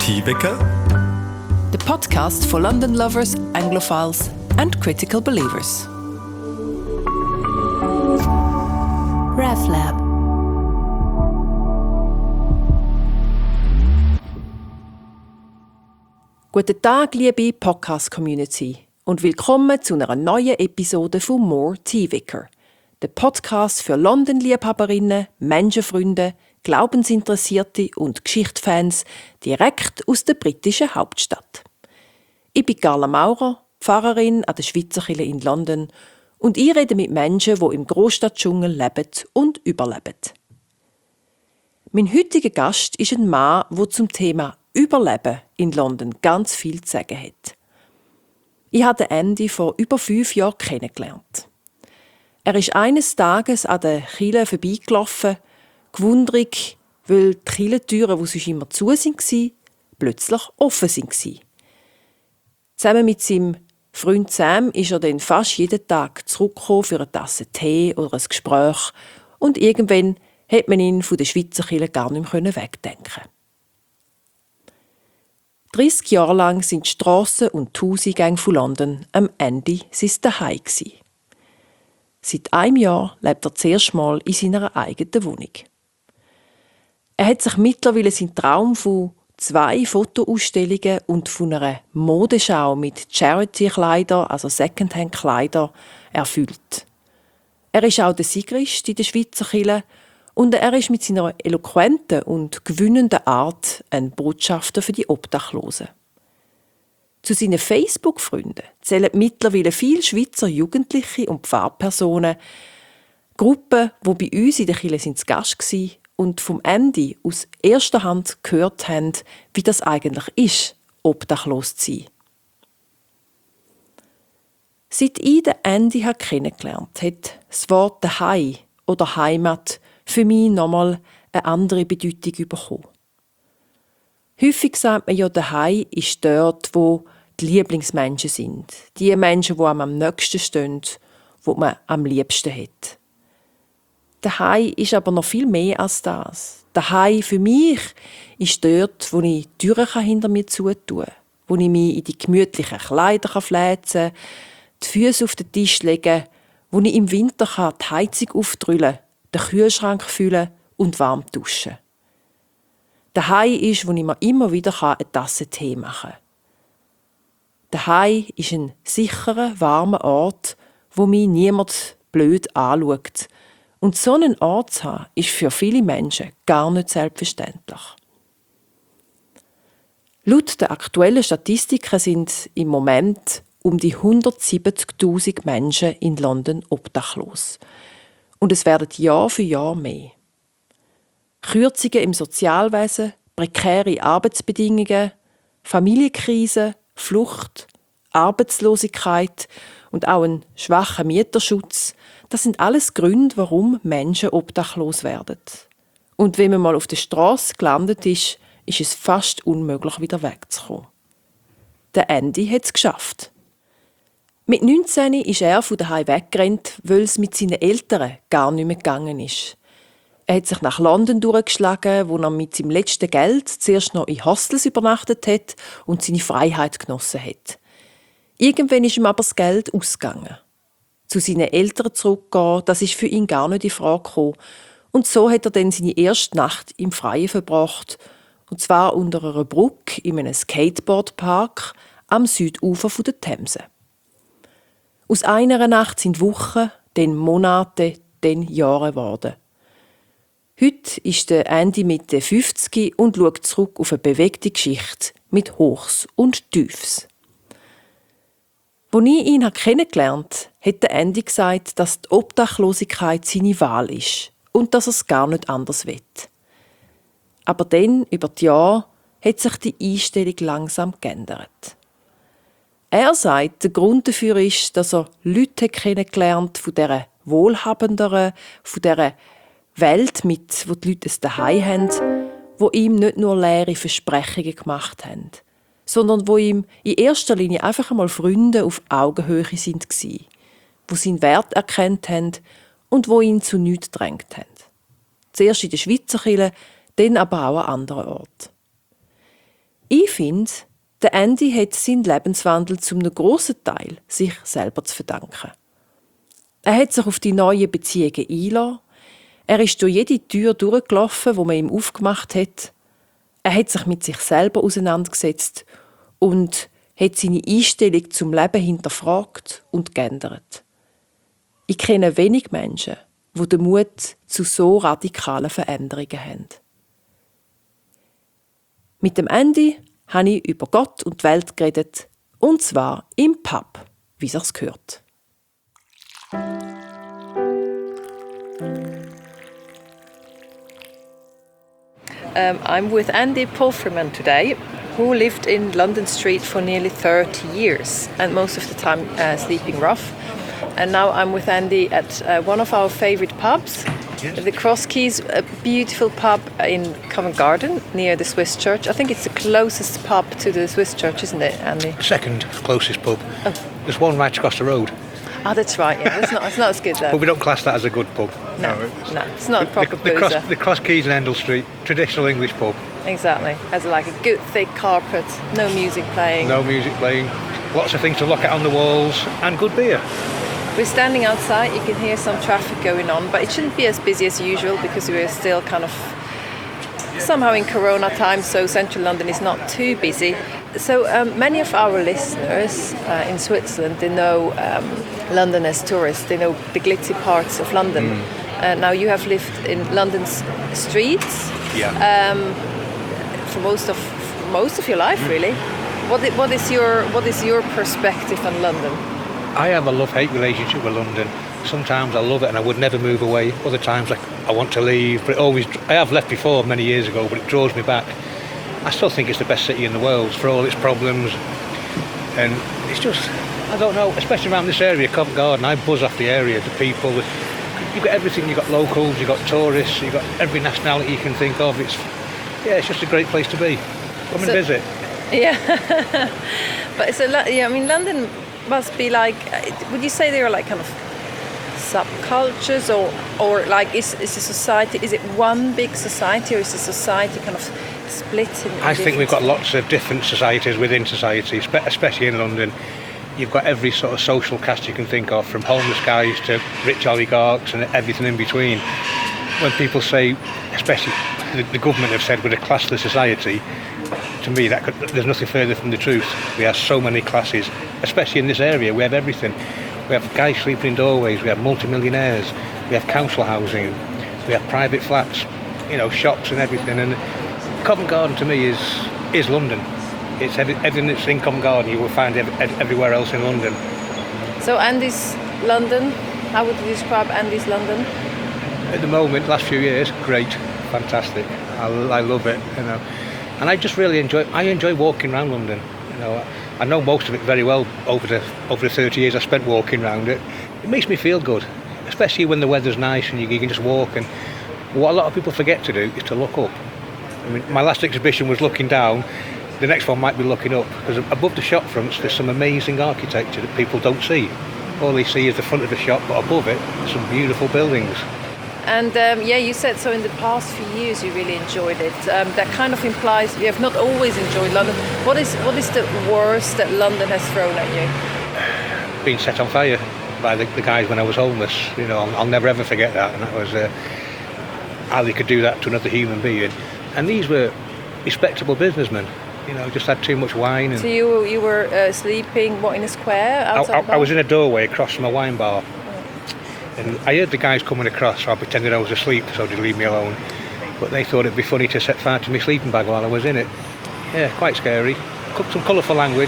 Tea-Wecker, The podcast for London lovers, Anglophiles and critical believers. RevLab. Guten Tag, liebe Podcast-Community, und willkommen zu einer neuen Episode von More Tea-Wecker, der Podcast für London-Liebhaberinnen, Menschenfreunde, Glaubensinteressierte und Geschichtsfans direkt aus der britischen Hauptstadt. Ich bin Carla Maurer, Pfarrerin an der Schweizerkirche in London, und ich rede mit Menschen, die im Großstadtdschungel leben und überleben. Mein heutiger Gast ist ein Mann, der zum Thema Überleben in London ganz viel zu sagen hat. Ich habe Andy vor über 5 Jahren kennengelernt. Er ist eines Tages an der Kirche vorbeigelaufen, gewundrig, weil die Kirchentüren, die sonst immer zu waren, plötzlich offen waren. Zusammen mit seinem Freund Sam ist er dann fast jeden Tag zurückgekommen für eine Tasse Tee oder ein Gespräch, und irgendwann hat man ihn von der Schweizer Kirche gar nicht mehr wegdenken. 30 Jahre lang sind die Strassen und die Hauseingänge von London am Ende sein Zuhause. Seit einem Jahr lebt er zuerst mal in seiner eigenen Wohnung. Er hat sich mittlerweile seinen Traum von 2 Fotoausstellungen und von einer Modeschau mit Charity-Kleidern, also Secondhand-Kleider, erfüllt. Er ist auch der Sigrist in der Schweizer Kirche und er ist mit seiner eloquenten und gewinnenden Art ein Botschafter für die Obdachlosen. Zu seinen Facebook-Freunden zählen mittlerweile viele Schweizer Jugendliche und Pfarrpersonen, Gruppen, die bei uns in der Kirche zu Gast waren und vom Andy aus erster Hand gehört haben, wie das eigentlich ist, obdachlos zu sein. Seit ich den Andy kennengelernt habe, hat das Wort «Daheim» oder «Heimat» für mich nochmal eine andere Bedeutung bekommen. Häufig sagt man ja, «Daheim» ist dort, wo die Lieblingsmenschen sind. Die Menschen, die einem am nächsten stehen, die man am liebsten hat. Daheim ist aber noch viel mehr als das. Daheim für mich ist dort, wo ich die Türen hinter mir zutun kann, wo ich mich in die gemütlichen Kleider fläzen kann, die Füße auf den Tisch legen, wo ich im Winter die Heizung aufdrüllen, den Kühlschrank füllen und warm duschen. Daheim ist, wo ich mir immer wieder eine Tasse Tee machen kann. Daheim ist ein sicherer, warmer Ort, wo mich niemand blöd anschaut. Und so einen Ort zu haben, ist für viele Menschen gar nicht selbstverständlich. Laut der aktuellen Statistiken sind im Moment um die 170'000 Menschen in London obdachlos. Und es werden Jahr für Jahr mehr. Kürzungen im Sozialwesen, prekäre Arbeitsbedingungen, Familienkrise, Flucht, Arbeitslosigkeit und auch ein schwacher Mieterschutz, das sind alles Gründe, warum Menschen obdachlos werden. Und wenn man mal auf der Straße gelandet ist, ist es fast unmöglich, wieder wegzukommen. Der Andy hat es geschafft. Mit 19 ist er von daheim weggerannt, weil es mit seinen Eltern gar nicht mehr gegangen ist. Er hat sich nach London durchgeschlagen, wo er mit seinem letzten Geld zuerst noch in Hostels übernachtet hat und seine Freiheit genossen hat. Irgendwann ist ihm aber das Geld ausgegangen. Zu seinen Eltern zurückgehen, das ist für ihn gar nicht in Frage gekommen. Und so hat er dann seine erste Nacht im Freien verbracht, und zwar unter einer Brücke in einem Skateboardpark am Südufer der Themse. Aus einer Nacht sind Wochen, dann Monate, dann Jahre geworden. Heute ist der Andy Mitte 50 und schaut zurück auf eine bewegte Geschichte mit Hochs und Tiefs. Als ich ihn kennengelernt habe, hat Andy gesagt, dass die Obdachlosigkeit seine Wahl ist und dass er es gar nicht anders will. Aber dann, über die Jahre, hat sich die Einstellung langsam geändert. Er sagt, der Grund dafür ist, dass er Leute kennengelernt von dieser wohlhabenderen, von dieser Welt, wo die Leute es daheim haben, wo ihm nicht nur leere Versprechungen gemacht haben, sondern wo ihm in erster Linie einfach einmal Freunde auf Augenhöhe waren, die seinen Wert erkannt haben und wo ihn zu nichts gedrängt haben. Zuerst in der Schweizer Kirche, dann aber auch an anderen Orten. Ich finde, der Andy hat seinen Lebenswandel zu einem grossen Teil sich selber zu verdanken. Er hat sich auf die neuen Beziehungen eingelassen. Er ist durch jede Tür durchgelaufen, die man ihm aufgemacht hat. Er hat sich mit sich selber auseinandergesetzt und hat seine Einstellung zum Leben hinterfragt und geändert. Ich kenne wenig Menschen, die den Mut zu so radikalen Veränderungen haben. Mit dem Andy habe ich über Gott und die Welt geredet, und zwar im Pub, wie sich's gehört. I'm with Andy Pulfreman today, who lived in London Street for nearly 30 years, and most of the time sleeping rough. And now I'm with Andy at one of our favourite pubs, yes. The Cross Keys, a beautiful pub in Covent Garden near the Swiss Church. I think it's the closest pub to the Swiss Church, isn't it, Andy? Second closest pub. Oh. There's one right across the road. Oh, that's right, yeah. It's not as good, though. But we don't class that as a good pub. No, it's not a proper boozer. The Cross Keys in Endell Street, traditional English pub. Exactly. Has like a good thick carpet, no music playing. No music playing, lots of things to look at on the walls, and good beer. We're standing outside, you can hear some traffic going on, but it shouldn't be as busy as usual because we're still kind of somehow in Corona time, so central London is not too busy. So many of our listeners in Switzerland, they know London as tourists, they know the glitzy parts of London. Now you have lived in London's streets for most of your life, really. What is your perspective on London? I have a love-hate relationship with London. Sometimes I love it and I would never move away. Other times I want to leave, but I have left before many years ago, but it draws me back. I still think it's the best city in the world for all its problems, and it's just, I don't know, especially around this area, Covent Garden, I buzz off the area, the people. You've got everything, you've got locals, you've got tourists, you've got every nationality you can think of. It's just a great place to be. Come and visit. Yeah, but it's London must be like, would you say there are like kind of subcultures or like is the society, is it one big society or is the society kind of split in I think we've got lots of different societies within society, especially in London. You've got every sort of social caste you can think of, from homeless guys to rich oligarchs and everything in between. When people say, especially the government have said we're a classless society, to me there's nothing further from the truth. We have so many classes, especially in this area. We have everything. We have guys sleeping in doorways, we have multimillionaires, we have council housing, we have private flats, shops and everything. And Covent Garden to me is London. It's everything that's in Covent Garden you will find everywhere else in London. So Andy's London, how would you describe Andy's London? At the moment, last few years, great, fantastic. I love it, and I just really enjoy walking around London. I know most of it very well over the 30 years I spent walking around it. It makes me feel good, especially when the weather's nice and you can just walk. And what a lot of people forget to do is to look up. I mean, my last exhibition was looking down. The next one might be looking up, because above the shop fronts there's some amazing architecture that people don't see. All they see is the front of the shop, but above it, some beautiful buildings. And you said so in the past few years you really enjoyed it. That kind of implies you have not always enjoyed London. What is the worst that London has thrown at you? Being set on fire by the guys when I was homeless. I'll never ever forget that. And that was how they could do that to another human being. And these were respectable businessmen. Just had too much wine. So you were sleeping in a square outside? I was in a doorway across from a wine bar. And I heard the guys coming across, so I pretended I was asleep, so they'd leave me alone. But they thought it'd be funny to set fire to my sleeping bag while I was in it. Yeah, quite scary. Some colourful language.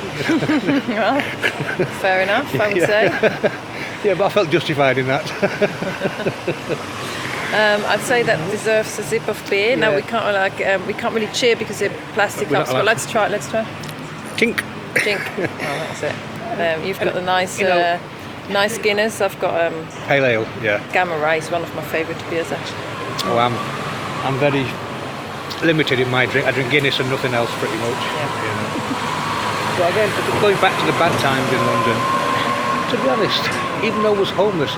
Well, fair enough, I would say. Yeah, but I felt justified in that. I'd say that deserves a sip of beer. Yeah. Now we can't really cheer because they're plastic cups. But let's try. Tink. Oh, that's it. You've got the nice Guinness. I've got Pale Ale. Yeah. Gamma Ray is one of my favourite beers actually. Oh, I'm very limited in my drink. I drink Guinness and nothing else pretty much. Yeah. So again, going back to the bad times in London. To be honest, even though I was homeless.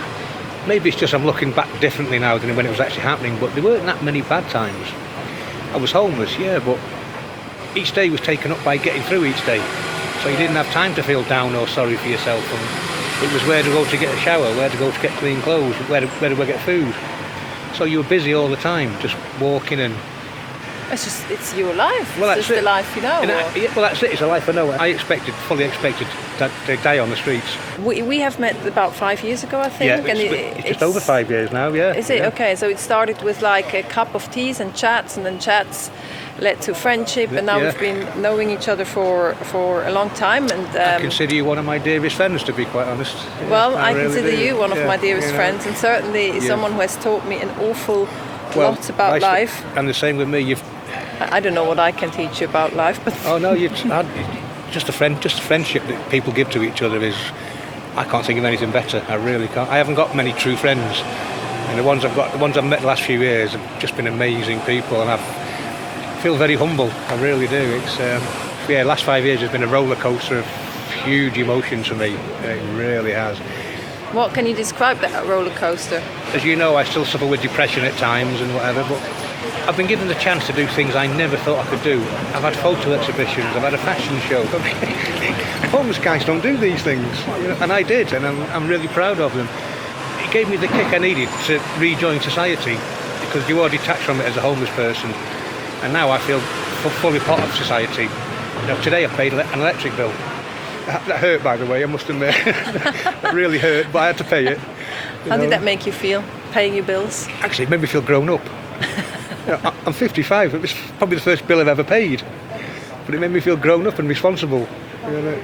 Maybe it's just I'm looking back differently now than when it was actually happening, but there weren't that many bad times. I was homeless, yeah, but each day was taken up by getting through each day. So you didn't have time to feel down or sorry for yourself. And it was where to go to get a shower, where to go to get clean clothes, where to get food. So you were busy all the time, just walking and... It's your life. Well, it's just the life you know. Well, that's it. It's a life I know. I fully expected to die on the streets. We have met about 5 years ago, I think. Yeah, it's just over 5 years now, yeah. Is it? Yeah. Okay, so it started with like a cup of teas and then chats led to friendship, and now we've been knowing each other for a long time. And I consider you one of my dearest friends, to be quite honest. Well, I really consider you one of my dearest you know. friends, and certainly someone who has taught me an awful lot about life. And the same with me. I don't know what I can teach you about life, but oh no, you've had just a friendship that people give to each other is. I can't think of anything better. I really can't. I haven't got many true friends, and the ones I've met the last few years have just been amazing people, and I feel very humble. I really do. It's last 5 years has been a roller coaster of huge emotions for me. It really has. What can you describe that roller coaster? As you know, I still suffer with depression at times and whatever, but I've been given the chance to do things I never thought I could do. I've had photo exhibitions, I've had a fashion show. Homeless guys don't do these things, you know, and I did, and I'm really proud of them. It gave me the kick I needed to rejoin society, because you are detached from it as a homeless person, and now I feel fully part of society. You know, today I paid an electric bill. That hurt, by the way, I must admit. That really hurt, but I had to pay it. How did that make you feel, paying your bills? Actually, it made me feel grown up. You know, I'm 55. It was probably the first bill I've ever paid, but it made me feel grown up and responsible. You know,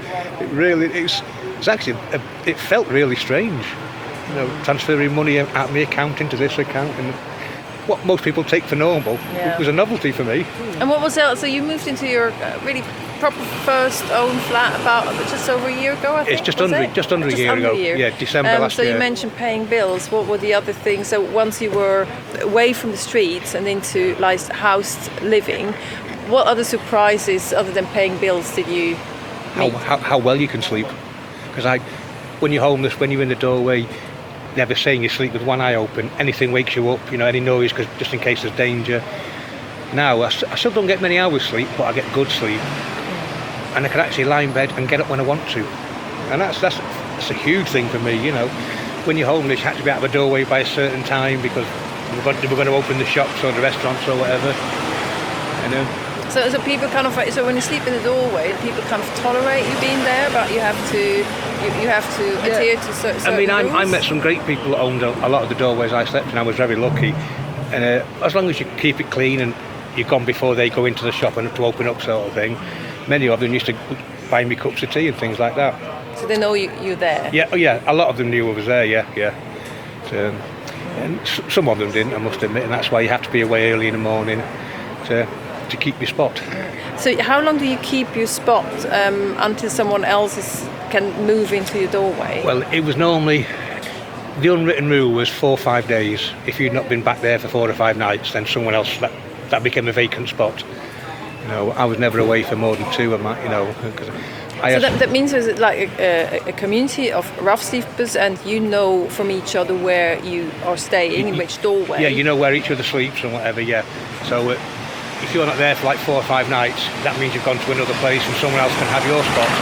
it felt really strange. You know, transferring money out of my account into this account, and what most people take for normal, it was a novelty for me. And what was else? So you moved into your really proper first own flat about just over a year ago, I think. It's just under a year ago. Yeah, December last year. So you mentioned paying bills. What were the other things? So once you were away from the streets and into like housed living, what other surprises other than paying bills did you meet? How well you can sleep. Because when you're homeless, when you're in the doorway, never saying you sleep with one eye open. Anything wakes you up, you know, any noise, because just in case there's danger. Now, I still don't get many hours sleep, but I get good sleep. And I can actually lie in bed and get up when I want to. And that's a huge thing for me, you know. When you're homeless, you have to be out of the doorway by a certain time because we're going to open the shops or the restaurants or whatever. You know. So people kind of, so when you sleep in the doorway, people kind of tolerate you being there, but you have to adhere to certain rules? I met some great people that owned a lot of the doorways I slept in. I was very lucky. And as long as you keep it clean and you're gone before they go into the shop and to open up sort of thing, many of them used to buy me cups of tea and things like that. So they know you're there? Yeah, a lot of them knew I was there, yeah. So, and some of them didn't, I must admit, and that's why you have to be away early in the morning to keep your spot. So how long do you keep your spot until someone else can move into your doorway? Well, it was normally, the unwritten rule was 4 or 5 days. If you'd not been back there for 4 or 5 nights, then someone else, that became a vacant spot. You know, I was never away for more than 2, you know. That means there's like a community of rough sleepers, and you know from each other where you are staying, in which doorway. Yeah, you know where each other sleeps and whatever, yeah. So if you're not there for like 4 or 5 nights, that means you've gone to another place and someone else can have your spot.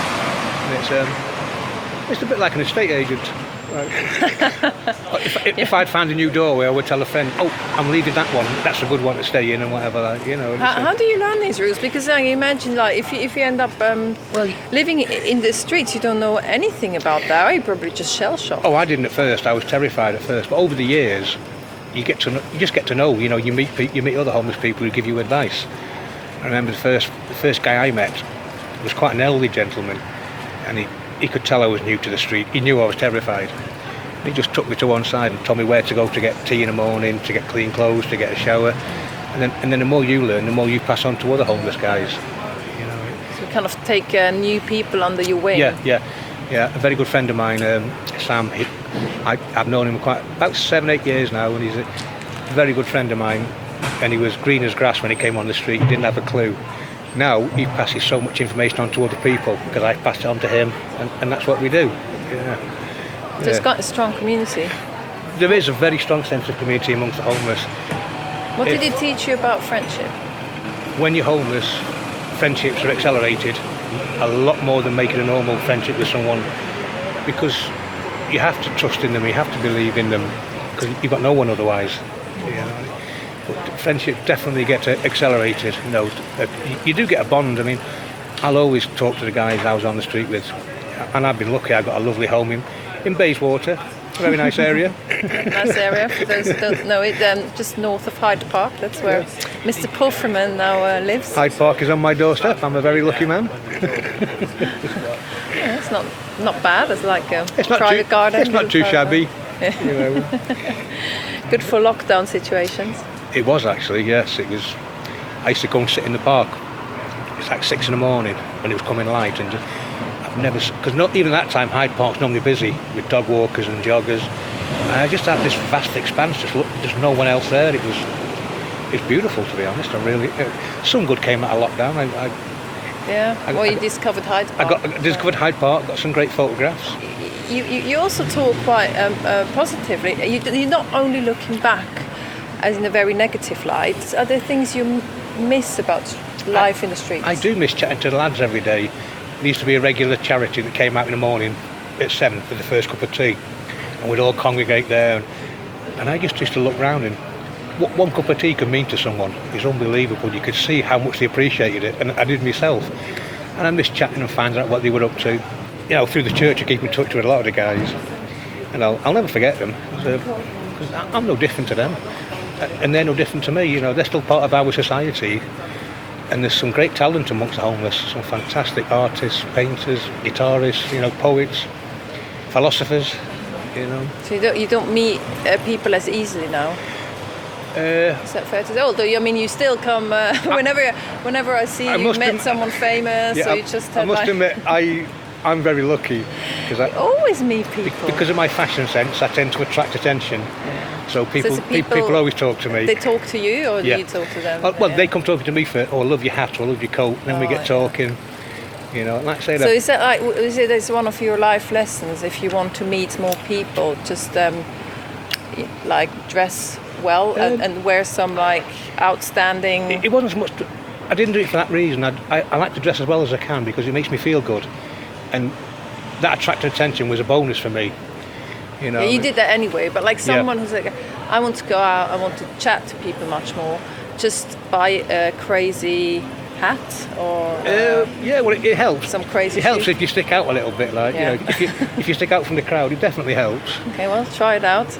And it's a bit like an estate agent. If I'd found a new doorway, I would tell a friend, "Oh, I'm leaving that one. That's a good one to stay in," and whatever. You know. How do you learn these rules? Because I imagine, like, if you end up living in the streets, you don't know anything about that. Or you probably just shell shocked. Oh, I didn't at first. I was terrified at first, but over the years, you just get to know. You know, you meet other homeless people who give you advice. I remember the first guy I met was quite an elderly gentleman, and he could tell I was new to the street. He knew I was terrified. He just took me to one side and told me where to go to get tea in the morning, to get clean clothes, to get a shower. And then the more you learn, the more you pass on to other homeless guys. You know. So you kind of take new people under your wing. Yeah. A very good friend of mine, Sam. I've known him about 7-8 years now, and he's a very good friend of mine. And he was green as grass when he came on the street. He didn't have a clue. Now he passes so much information on to other people because I passed it on to him, and that's what we do. Yeah. So it's got a strong community. There is a very strong sense of community amongst the homeless. What did it teach you about friendship? when you're homeless, friendships are accelerated a lot more than making a normal friendship with someone, because you have to trust in them, you have to believe in them, because you've got no one otherwise. You know? But friendship definitely gets accelerated. You know, you do get a bond. I mean, I'll always talk to the guys I was on the street with, and I've been lucky. I got a lovely home in Bayswater, a very nice area. Nice area for those who don't know it. Just north of Hyde Park. That's where Mr. Pufferman now lives. Hyde Park is on my doorstep. I'm a very lucky man. Yeah, it's not bad. It's like a It's not private too, garden. It's not too shabby. You know. Good for lockdown situations. It was actually, yes. It was. I used to go and sit in the park. It's like 6 a.m. when it was coming light, and I've never, because not even that time Hyde Park's normally busy with dog walkers and joggers, and I just had this vast expanse. Just no one else there. It's beautiful, to be honest. I really. Some good came out of lockdown. You discovered Hyde Park. I discovered Hyde Park. Got some great photographs. You also talk quite positively. You're not only looking back as in a very negative light. Are there things you miss about life in the streets? I do miss chatting to the lads every day. There used to be a regular charity that came out in the morning at 7 for the first cup of tea, and we'd all congregate there. And I just used to look round, and what one cup of tea could mean to someone is unbelievable. You could see how much they appreciated it, and I did myself. And I miss chatting and finding out what they were up to. You know, through the church I keep in touch with a lot of the guys, and I'll never forget them, because I'm no different to them, and they're no different to me. You know, they're still part of our society, and there's some great talent amongst the homeless, some fantastic artists, painters, guitarists, you know, poets, philosophers, you know. So you don't meet people as easily now? Is that fair to say? Although, I mean, you still come, whenever I see you've met someone famous, or you just had I must admit, I'm very lucky, because I always meet people. Because of my fashion sense, I tend to attract attention. So people always talk to me. They talk to you, or do you talk to them? Well, they come talking to me for, I love your hat, or I love your coat, and then we get talking. You know, like I say. So is that one of your life lessons? If you want to meet more people, just like dress well and wear some like outstanding. It wasn't so much. I didn't do it for that reason. I like to dress as well as I can because it makes me feel good, and that attracted attention was a bonus for me. You know. You did that anyway, but like someone who's like, I want to go out, I want to chat to people much more. Just buy a crazy hat or well, it helps. Some crazy. It helps if you stick out a little bit, like you know, if you stick out from the crowd, it definitely helps. Okay, well, try it out.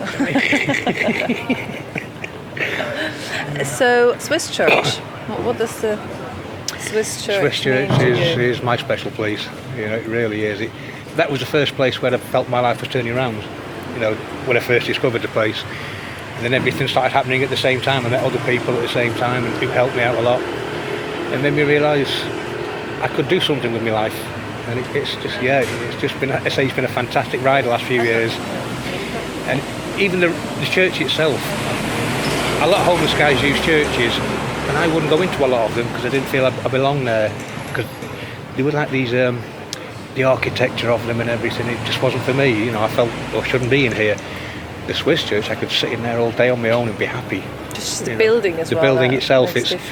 So, Swiss Church. What does the Swiss Church Swiss Church mean is my special place. You know, it really is. That was the first place where I felt my life was turning around. You know, when I first discovered the place, and then everything started happening at the same time. I met other people at the same time, and who helped me out a lot. And made me realise I could do something with my life, and it's just been, I say, it's been a fantastic ride the last few years. And even the church itself, a lot of homeless guys use churches, and I wouldn't go into a lot of them because I didn't feel I belonged there, because they were like these, the architecture of them and everything. It just wasn't for me. You know, I felt I shouldn't be in here. The Swiss church, I could sit in there all day on my own and be happy. Just the building as well. The building itself,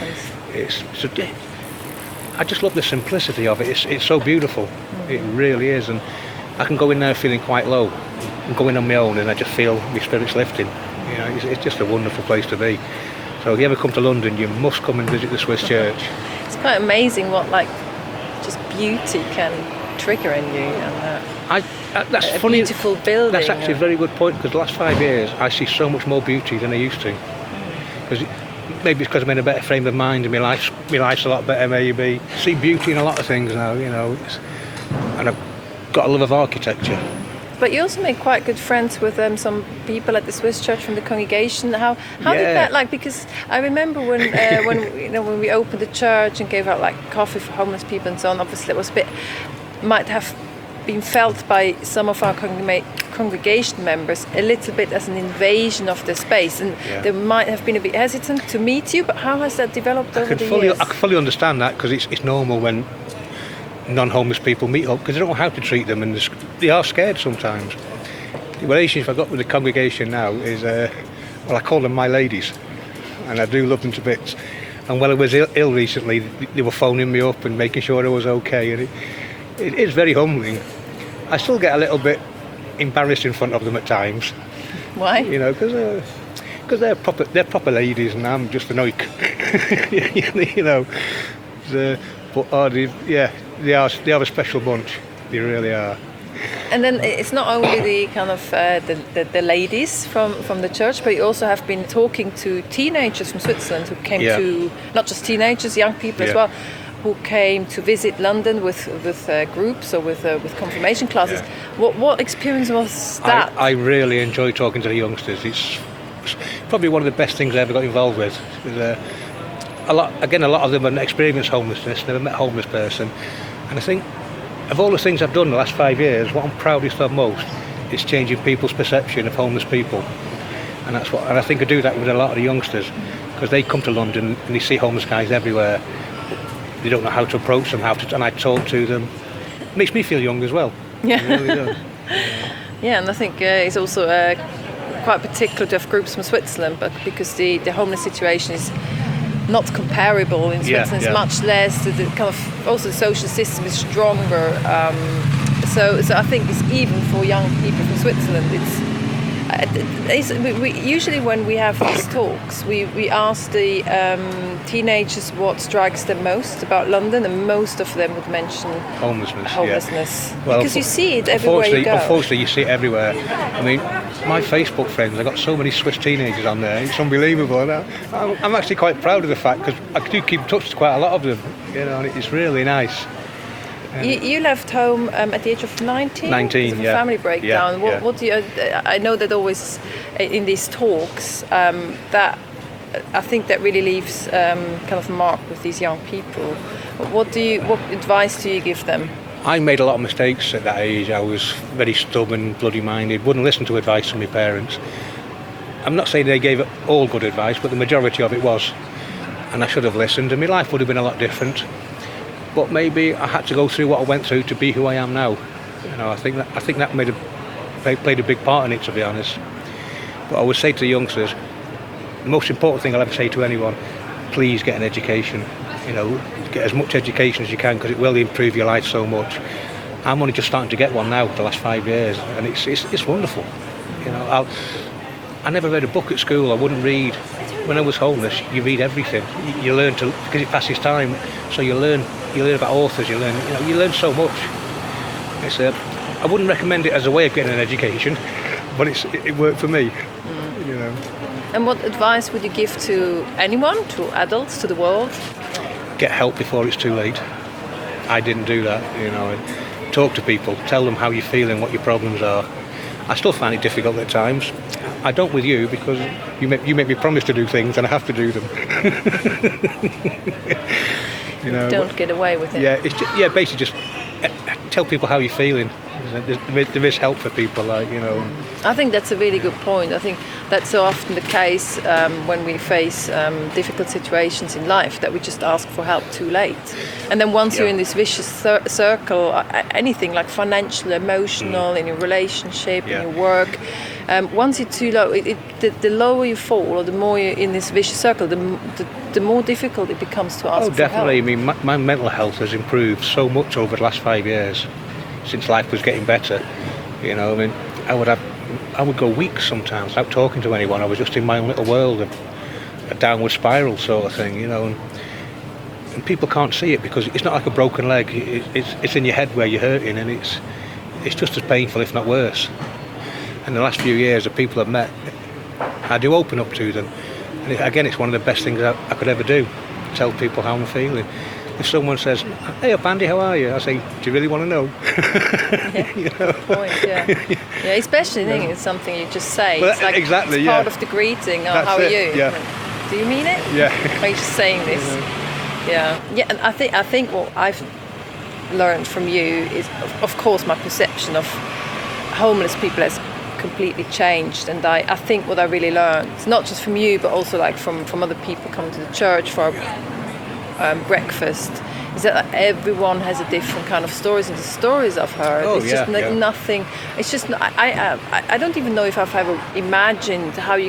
I just love the simplicity of it. It's so beautiful. It really is. And I can go in there feeling quite low and go in on my own, and I just feel my spirits lifting. You know, it's just a wonderful place to be. So if you ever come to London, you must come and visit the Swiss church. It's quite amazing what just beauty can trigger in you. And that's funny. Beautiful building. That's actually a very good point, because the last 5 years I see so much more beauty than I used to. Because maybe it's because I'm in a better frame of mind and my life's a lot better, maybe. I see beauty in a lot of things now, you know, and I've got a love of architecture. But you also made quite good friends with some people at the Swiss church from the congregation. How did that, because I remember when we opened the church and gave out like coffee for homeless people and so on, obviously it was might have been felt by some of our congregation members a little bit as an invasion of the space, and they might have been a bit hesitant to meet you. But how has that developed over the years? I can fully understand that, because it's normal when non-homeless people meet up, because they don't know how to treat them, and they are scared sometimes. The relationship I've got with the congregation now is, I call them my ladies, and I do love them to bits. And when I was ill recently, they were phoning me up and making sure I was okay. And it is very humbling. I still get a little bit embarrassed in front of them at times. Why? You know, because they're proper ladies, and I'm just an oik. You know, they are a special bunch. They really are. And then it's not only the kind of the ladies from the church, but you also have been talking to teenagers from Switzerland who came to, not just teenagers, young people as well, who came to visit London with groups or with confirmation classes. Yeah. What experience was that? I really enjoy talking to the youngsters. It's probably one of the best things I ever got involved with. A lot of them have experienced homelessness, never met a homeless person, and I think of all the things I've done the last 5 years, what I'm proudest of most is changing people's perception of homeless people, and I think I do that with a lot of the youngsters, because they come to London and they see homeless guys everywhere. They don't know how to approach them, and I talk to them. It makes me feel young as well. Yeah. It really does. Yeah, and I think it's also quite particular to have groups from Switzerland, but because the homeless situation is not comparable in Switzerland, it's much less. The kind of also the social system is stronger. So I think it's even for young people from Switzerland. We usually when we have these talks, we ask the teenagers what strikes them most about London, and most of them would mention homelessness. Yeah. Well, because you see it everywhere you go. Unfortunately, you see it everywhere. I mean, my Facebook friends, I've got so many Swiss teenagers on there. It's unbelievable. And I'm actually quite proud of the fact, because I do keep in touch with quite a lot of them. You know, and it's really nice. You left home at the age of 19? 19, because of a family breakdown. Yeah. What do you? I know that always in these talks that I think that really leaves kind of a mark with these young people. What advice do you give them? I made a lot of mistakes at that age. I was very stubborn, bloody-minded, wouldn't listen to advice from my parents. I'm not saying they gave all good advice, but the majority of it was. And I should have listened, and my life would have been a lot different. But maybe I had to go through what I went through to be who I am now. You know, I think that played a big part in it, to be honest. But I would say to the youngsters, the most important thing I'll ever say to anyone: please get an education. You know, get as much education as you can, because it will improve your life so much. I'm only just starting to get one now, the last 5 years, and it's wonderful. You know, I never read a book at school. I wouldn't read. When I was homeless, you read everything. You learn to, because it passes time. So you learn about authors. You learn so much. I wouldn't recommend it as a way of getting an education, but it worked for me. You know. And what advice would you give to anyone, to adults, to the world? Get help before it's too late. I didn't do that. You know, and talk to people. Tell them how you're feeling, what your problems are. I still find it difficult at times. I don't with you, because you make me promise to do things and I have to do them. You know, don't get away with it. Yeah, basically just tell people how you're feeling. There is help for people, like, you know. I think that's a really good point. I think that's so often the case when we face difficult situations in life, that we just ask for help too late. And then once you're in this vicious circle, anything like financial, emotional, in your relationship, in your work, once you're too low, the lower you fall, or the more you're in this vicious circle, the more difficult it becomes to ask for help. Oh, definitely. I mean, my mental health has improved so much over the last 5 years, since life was getting better. You know, I mean, I would go weeks sometimes without talking to anyone. I was just in my own little world, a downward spiral sort of thing, you know. And people can't see it, because it's not like a broken leg. It's in your head where you're hurting, and it's just as painful, if not worse. And the last few years, the people I've met, I do open up to them. And again, it's one of the best things I could ever do, tell people how I'm feeling. If someone says, "Hey up Andy, how are you?" I say, "Do you really want to know?" Yeah, you know? Good point, yeah, especially I think it's something you just say. Well, it's like exactly, it's part of the greeting. Oh, how are you? Yeah. Do you mean it? Yeah. Or are you just saying this? Yeah. And I think what I've learned from you is, of course, my perception of homeless people has completely changed, and I think what I really learned, not just from you, but also like from other people coming to the church for breakfast, is that everyone has a different kind of stories, and the stories I've heard, it's just nothing. It's just I don't even know if I've ever imagined how you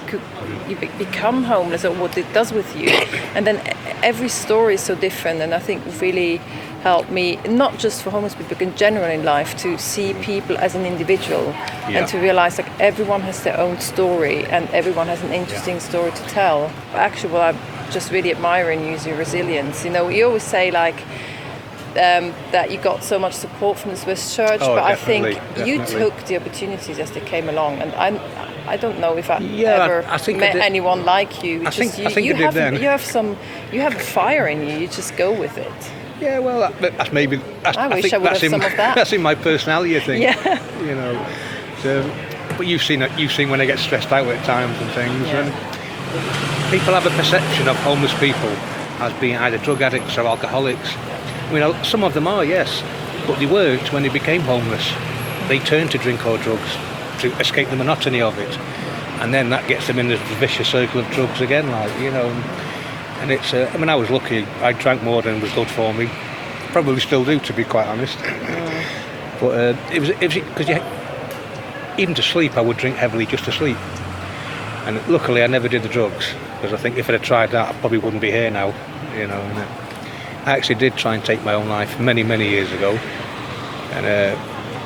become homeless or what it does with you. And then every story is so different, and I think really helped me, not just for homeless people, but in general in life, to see people as an individual and to realize like everyone has their own story and everyone has an interesting story to tell. Actually, what I just really admire in you is your resilience. You know, you always say like that you got so much support from the Swiss Church, but I think you took the opportunities as they came along, and I don't know if I ever met anyone like you. I think you have a fire in you. You just go with it. Yeah, well, that's maybe. I wish I would have some of that. That's in my personality, I think. Yeah. You know, but you've seen when I get stressed out at times and things, and people have a perception of homeless people as being either drug addicts or alcoholics. You know, some of them are, yes, but they weren't when they became homeless. They turned to drink or drugs to escape the monotony of it, and then that gets them in the vicious circle of drugs again, like, you know. And it's, I mean, I was lucky. I drank more than was good for me. Probably still do, to be quite honest. But it was because even to sleep, I would drink heavily just to sleep. And luckily, I never did the drugs, because I think if I'd have tried that, I probably wouldn't be here now, you know. And, I actually did try and take my own life many, many years ago, and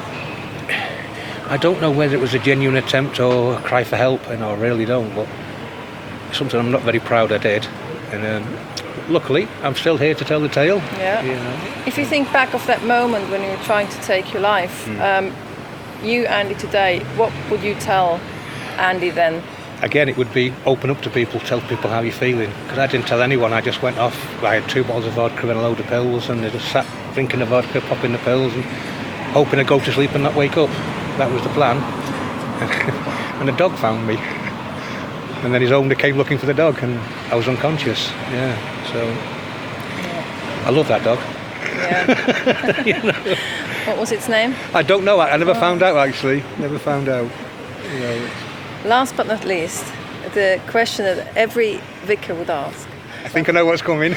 I don't know whether it was a genuine attempt or a cry for help, and I really don't, but something I'm not very proud I did, and luckily I'm still here to tell the tale. Yeah. You know? If you think back of that moment when you were trying to take your life, you, Andy, today, what would you tell Andy then? Again, it would be open up to people, tell people how you're feeling. Because I didn't tell anyone, I just went off. I had 2 bottles of vodka and a load of pills, and I just sat drinking the vodka, popping the pills, and hoping to go to sleep and not wake up. That was the plan. And the dog found me. And then his owner came looking for the dog, and I was unconscious. Yeah, so I love that dog. Yeah. You know? What was its name? I don't know. I never found out, actually. Never found out. You know, last but not least, the question that every vicar would ask. I think I know what's coming.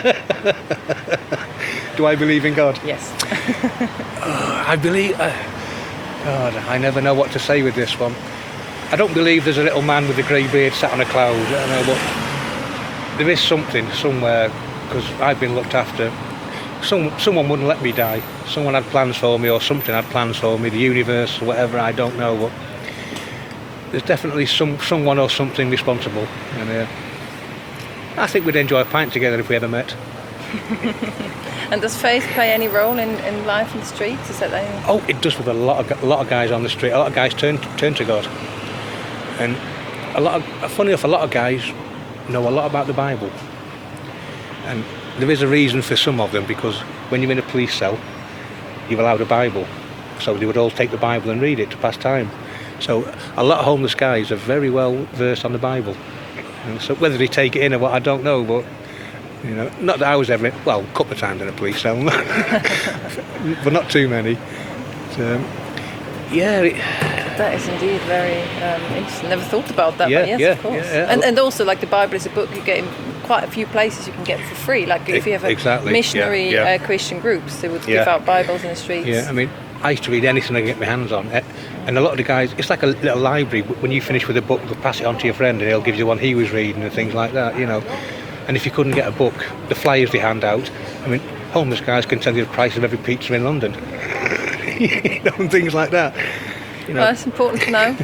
Do I believe in God? Yes. I believe... God, I never know what to say with this one. I don't believe there's a little man with a grey beard sat on a cloud. I don't know, but there is something somewhere, because I've been looked after. Someone wouldn't let me die. Someone had plans for me, or something had plans for me, the universe or whatever, I don't know, but there's definitely someone or something responsible, and I think we'd enjoy a pint together if we ever met. And does faith play any role in life in the streets? Is that anything? Oh, it does with a lot of guys on the street. A lot of guys turn to God, and funny enough, a lot of guys know a lot about the Bible, and there is a reason for some of them, because when you're in a police cell, you're allowed a Bible, so they would all take the Bible and read it to pass time. So a lot of homeless guys are very well versed on the Bible. And so whether they take it in or what, I don't know, but you know, not that I was ever, well, a couple of times in a police cell, but not too many. So, yeah. That is indeed very interesting. Never thought about that, Yeah, but yes, yeah, of course. yeah. And also, like, the Bible is a book you get in quite a few places you can get for free. Like if you have a missionary Christian groups, they would give out Bibles in the streets. Yeah, I mean, I used to read anything I could get my hands on. And a lot of the guys, it's like a little library. When you finish with a book, they'll pass it on to your friend and he'll give you one he was reading and things like that, you know. And if you couldn't get a book, the flyers they hand out, I mean, homeless guys can tell you the price of every pizza in London. You know, and things like that. You know. Well, that's important to know.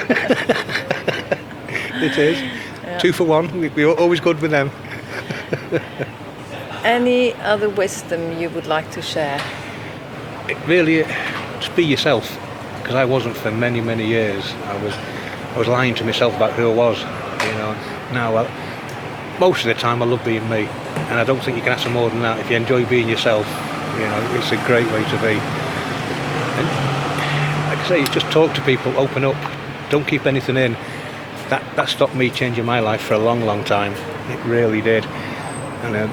It is. Yeah. 2 for 1. We're always good with them. Any other wisdom you would like to share? It really, just be yourself. Because I wasn't for many, many years. I was lying to myself about who I was. You know. Now, most of the time, I love being me, and I don't think you can ask for more than that. If you enjoy being yourself, you know, it's a great way to be. And like I say, it's just talk to people, open up, don't keep anything in. That stopped me changing my life for a long, long time. It really did. And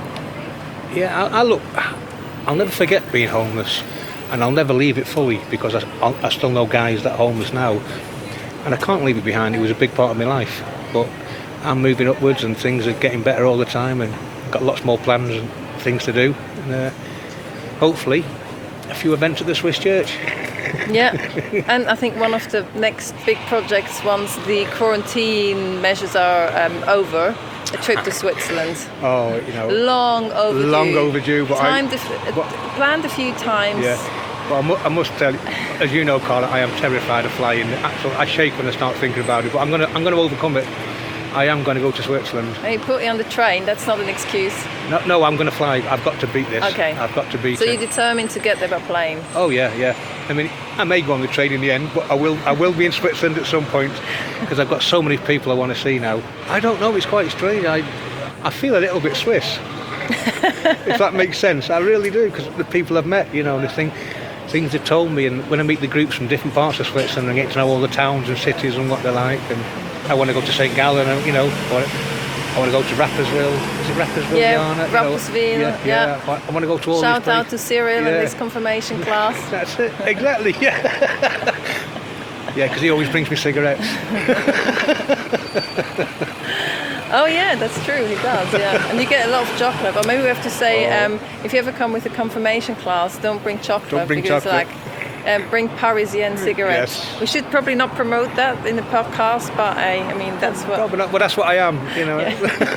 I'll never forget being homeless, and I'll never leave it fully, because I still know guys that are homeless now, and I can't leave it behind. It was a big part of my life, but I'm moving upwards and things are getting better all the time, and I've got lots more plans and things to do, and hopefully a few events at the Swiss Church. Yeah, and I think one of the next big projects, once the quarantine measures are over, a trip to Switzerland. Oh, Long overdue. Long overdue, but planned a few times. Yeah. Well, I must tell you, as you know, Carla, I am terrified of flying. I shake when I start thinking about it, but I'm going to overcome it. I am going to go to Switzerland. And you put you on the train, that's not an excuse. No, I'm going to fly. I've got to beat this. Okay. I've got to beat it. So you're determined to get there by plane? Oh, yeah. I mean, I may go on the train in the end, but I will be in Switzerland at some point because I've got so many people I want to see now. I don't know, it's quite strange. I feel a little bit Swiss, if that makes sense. I really do, because the people I've met, the things they've told me, and when I meet the groups from different parts of Switzerland and get to know all the towns and cities and what they're like, and I want to go to St. Gallen, I want to go to Rapperswil. Is it Rapperswil? Yeah, Diana? Rapperswil, yeah. I want to go to all Shout these out to Cyril and his confirmation class. That's it, exactly, yeah. Yeah, because he always brings me cigarettes. Oh yeah, that's true, he does, yeah. And you get a lot of chocolate, but maybe we have to say, if you ever come with a confirmation class, don't bring chocolate. Don't bring because chocolate. Bring Parisienne cigarettes. Yes. We should probably not promote that in the podcast, but I mean, that's what... No, but that's what I am, Yeah.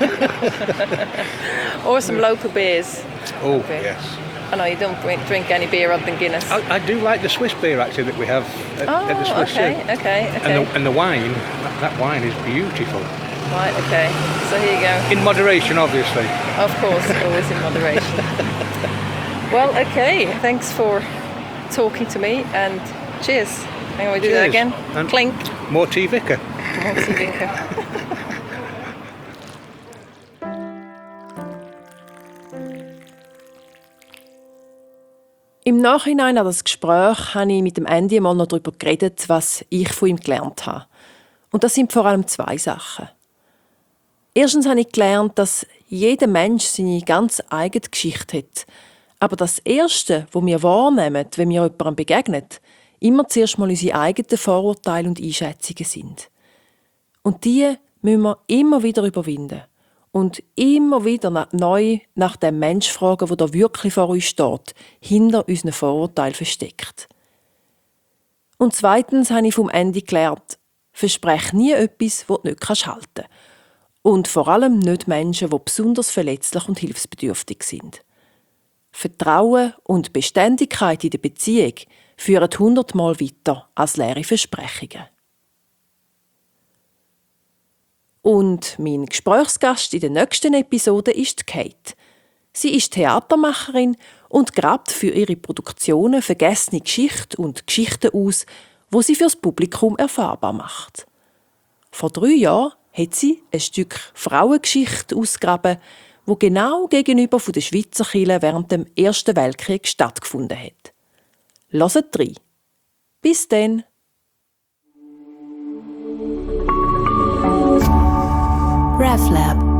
Or some local beers. Oh, Okay. yes. I know you don't drink any beer other than Guinness. I do like the Swiss beer, actually, that we have at the Swiss Zoo. okay. And the wine, that wine is beautiful. Right, okay. So here you go. In moderation, obviously. Of course, always in moderation. Well, okay. Thanks for talking to me, and cheers. Hang on, we do that Cheers. again. And Clink. More tea Vicar. Monty Winker. Im Nachhinein an das Gespräch habe ich mit dem Andy mal noch darüber geredet, was ich von ihm gelernt habe. Und das sind vor allem 2 Sachen. Erstens habe ich gelernt, dass jeder Mensch seine ganz eigene Geschichte hat. Aber das Erste, was wir wahrnehmen, wenn wir jemandem begegnen, immer zuerst mal unsere eigenen Vorurteile und Einschätzungen sind. Und die müssen wir immer wieder überwinden. Und immer wieder neu nach dem Mensch fragen, der da wirklich vor uns steht, hinter unseren Vorurteilen versteckt. Und zweitens habe ich vom Andy gelernt, verspreche nie etwas, das du nicht halten kannst. Und vor allem nicht Menschen, die besonders verletzlich und hilfsbedürftig sind. Vertrauen und Beständigkeit in der Beziehung führen 100-mal weiter als leere Versprechungen. Und mein Gesprächsgast in der nächsten Episode ist Kate. Sie ist Theatermacherin und grabt für ihre Produktionen vergessene Geschichten und Geschichten aus, wo sie fürs Publikum erfahrbar macht. Vor 3 Jahren hat sie ein Stück Frauengeschichte ausgegraben, wo genau gegenüber der Schweizer Kirche während dem Ersten Weltkrieg stattgefunden hat. Hört rein. Bis dann. RefLab